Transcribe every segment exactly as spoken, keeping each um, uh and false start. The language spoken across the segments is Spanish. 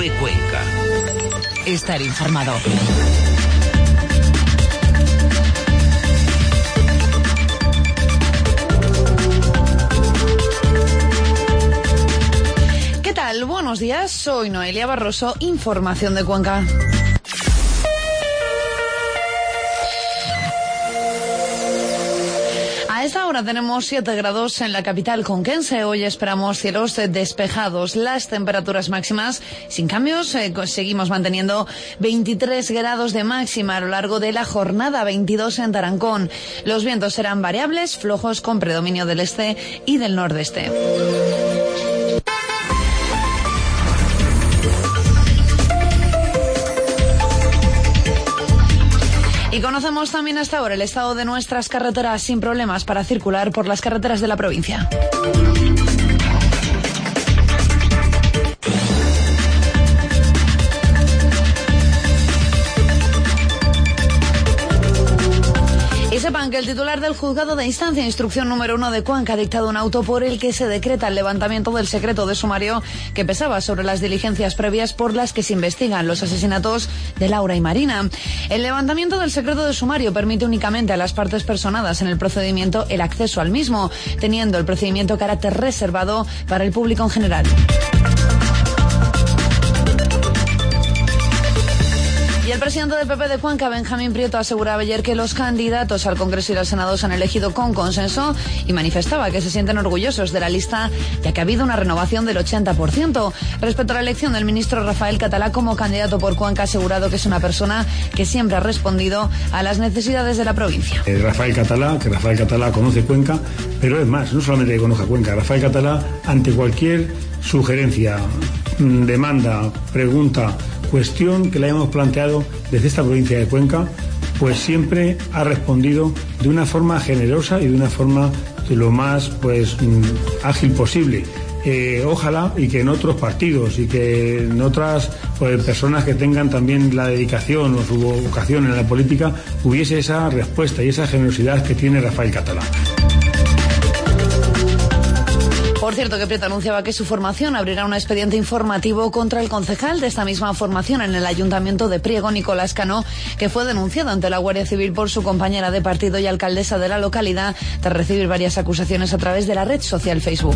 de Cuenca. Estar informado. ¿Qué tal? Buenos días, soy Noelia Barroso, información de Cuenca. A esta hora tenemos siete grados en la capital conquense. Hoy esperamos cielos despejados. Las temperaturas máximas sin cambios. Eh, seguimos manteniendo veintitrés grados de máxima a lo largo de la jornada, veintidós en Tarancón. Los vientos serán variables, flojos con predominio del este y del nordeste. Y conocemos también hasta ahora el estado de nuestras carreteras sin problemas para circular por las carreteras de la provincia. Y sepan que el titular del juzgado de instancia instrucción número uno de Cuenca ha dictado un auto por el que se decreta el levantamiento del secreto de sumario que pesaba sobre las diligencias previas por las que se investigan los asesinatos de Laura y Marina. El levantamiento del secreto de sumario permite únicamente a las partes personadas en el procedimiento el acceso al mismo, teniendo el procedimiento carácter reservado para el público en general. Y el presidente del P P de Cuenca, Benjamín Prieto, aseguraba ayer que los candidatos al Congreso y al Senado se han elegido con consenso y manifestaba que se sienten orgullosos de la lista, ya que ha habido una renovación del ochenta por ciento. Respecto a la elección del ministro Rafael Catalá como candidato por Cuenca, ha asegurado que es una persona que siempre ha respondido a las necesidades de la provincia. Eh, Rafael Catalá, que Rafael Catalá conoce Cuenca, pero es más, no solamente que conozca Cuenca, Rafael Catalá, ante cualquier sugerencia, demanda, pregunta, cuestión que le hemos planteado desde esta provincia de Cuenca, pues siempre ha respondido de una forma generosa y de una forma de lo más pues ágil posible. Eh, ojalá y que en otros partidos y que en otras pues, personas que tengan también la dedicación o su vocación en la política hubiese esa respuesta y esa generosidad que tiene Rafael Catalá. Por cierto, que Prieto anunciaba que su formación abrirá un expediente informativo contra el concejal de esta misma formación en el Ayuntamiento de Priego, Nicolás Cano, que fue denunciado ante la Guardia Civil por su compañera de partido y alcaldesa de la localidad tras recibir varias acusaciones a través de la red social Facebook.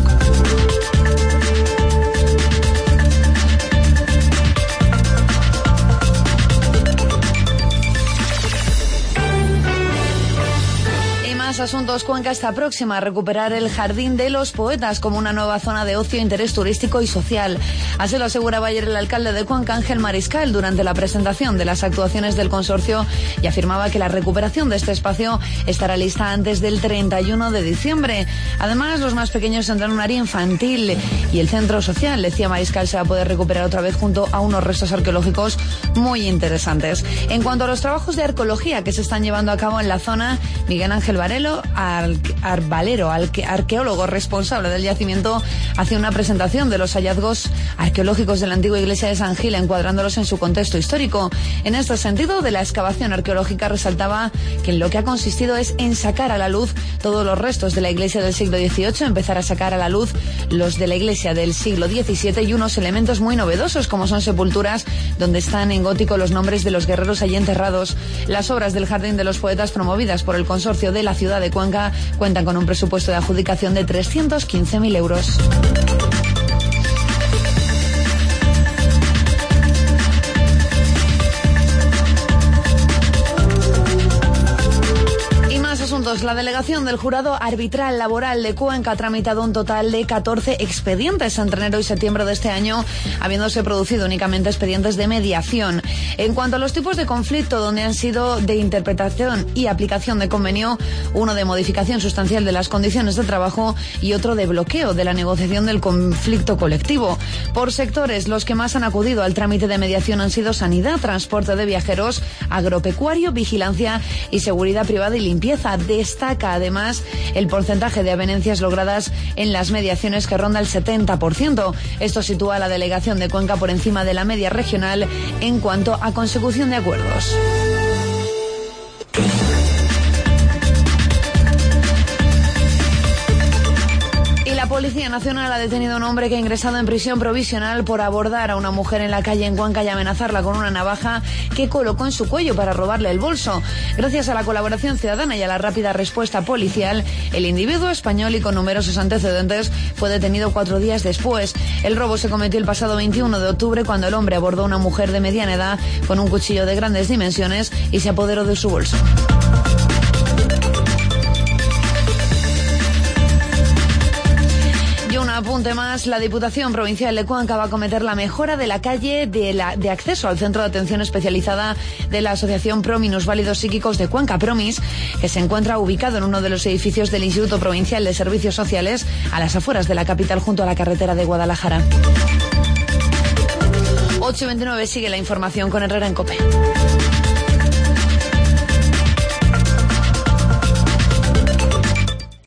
Asuntos. Cuenca está próxima a recuperar el Jardín de los Poetas como una nueva zona de ocio, interés turístico y social. Así lo aseguraba ayer el alcalde de Cuenca, Ángel Mariscal, durante la presentación de las actuaciones del consorcio, y afirmaba que la recuperación de este espacio estará lista antes del treinta y uno de diciembre. Además, los más pequeños tendrán un área infantil y el centro social, decía Mariscal, se va a poder recuperar otra vez junto a unos restos arqueológicos muy interesantes. En cuanto a los trabajos de arqueología que se están llevando a cabo en la zona, Miguel Ángel Varelo, Arbalero, arqueólogo responsable del yacimiento, hace una presentación de los hallazgos arqueológicos de la antigua iglesia de San Gil, encuadrándolos en su contexto histórico. En este sentido, de la excavación arqueológica resaltaba que en lo que ha consistido es en sacar a la luz todos los restos de la iglesia del siglo dieciocho, empezar a sacar a la luz los de la iglesia del siglo diecisiete y unos elementos muy novedosos como son sepulturas donde están en gótico los nombres de los guerreros allí enterrados. Las obras del Jardín de los Poetas, promovidas por el consorcio de la ciudad de Cuenca, cuentan con un presupuesto de adjudicación de trescientos quince mil euros. La delegación del Jurado Arbitral Laboral de Cuenca ha tramitado un total de catorce expedientes entre enero y septiembre de este año, habiéndose producido únicamente expedientes de mediación. En cuanto a los tipos de conflicto donde han sido de interpretación y aplicación de convenio, uno de modificación sustancial de las condiciones de trabajo y otro de bloqueo de la negociación del conflicto colectivo. Por sectores, los que más han acudido al trámite de mediación han sido sanidad, transporte de viajeros, agropecuario, vigilancia y seguridad privada y limpieza. Destaca además el porcentaje de avenencias logradas en las mediaciones, que ronda el setenta por ciento. Esto sitúa a la delegación de Cuenca por encima de la media regional en cuanto a consecución de acuerdos. Policía Nacional ha detenido a un hombre que ha ingresado en prisión provisional por abordar a una mujer en la calle en Cuenca y amenazarla con una navaja que colocó en su cuello para robarle el bolso. Gracias a la colaboración ciudadana y a la rápida respuesta policial, el individuo español y con numerosos antecedentes fue detenido cuatro días después. El robo se cometió el pasado veintiuno de octubre cuando el hombre abordó a una mujer de mediana edad con un cuchillo de grandes dimensiones y se apoderó de su bolso. Y un apunte más, la Diputación Provincial de Cuenca va a acometer la mejora de la calle de, la, de acceso al Centro de Atención Especializada de la Asociación Pro Minusválidos Psíquicos de Cuenca, Promis, que se encuentra ubicado en uno de los edificios del Instituto Provincial de Servicios Sociales, a las afueras de la capital, junto a la carretera de Guadalajara. ocho y veintinueve, sigue la información con Herrera en COPE.